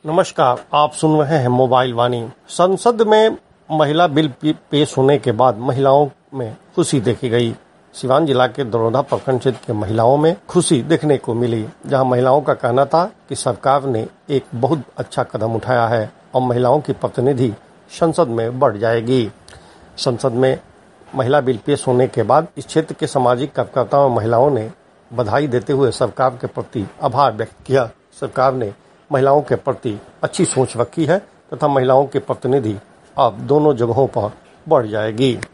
नमस्कार, आप सुन रहे हैं मोबाइल वाणी। संसद में महिला बिल पेश होने के बाद महिलाओं में खुशी देखी गई। सिवान जिला के दरोदा प्रखंड क्षेत्र के महिलाओं में खुशी देखने को मिली, जहां महिलाओं का कहना था कि सरकार ने एक बहुत अच्छा कदम उठाया है और महिलाओं की प्रतिनिधि संसद में बढ़ जाएगी। संसद में महिला बिल पेश होने के बाद इस क्षेत्र के सामाजिक कार्यकर्ताओं और महिलाओं ने बधाई देते हुए सरकार के प्रति आभार व्यक्त किया। सरकार ने महिलाओं के प्रति अच्छी सोच रखी है तथा महिलाओं के प्रतिनिधि अब दोनों जगहों पर बढ़ जाएगी।